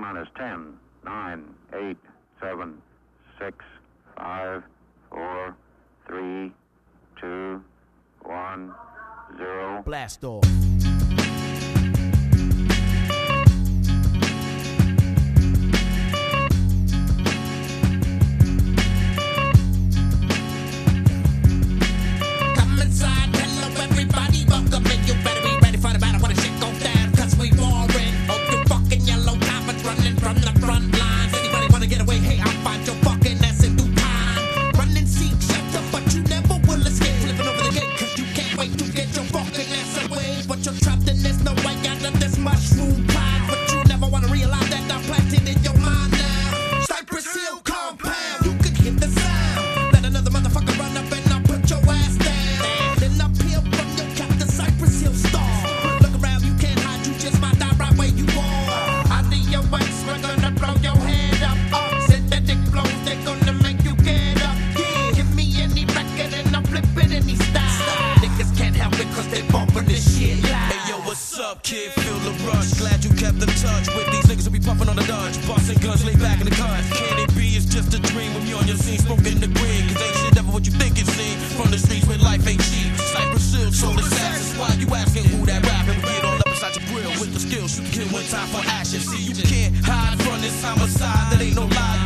minus 10, 9, 8, 7, 6, 5, 4, 3, 2, 1, 0. Blast off. Kid, feel the rush. Glad you kept in touch with these niggas who be puffing on the Dutch. Busting guns, lay back in the cut. Can it be? It's just a dream when you on your scene, smoking the green. Cause ain't shit ever what you think it seems. From the streets where life ain't cheap. Cypress Hill, soul assassins. Why you asking who that rapping? We get all up inside your grill with the skills. You can kill one time for action. See, you can't hide from this homicide. That ain't no lie.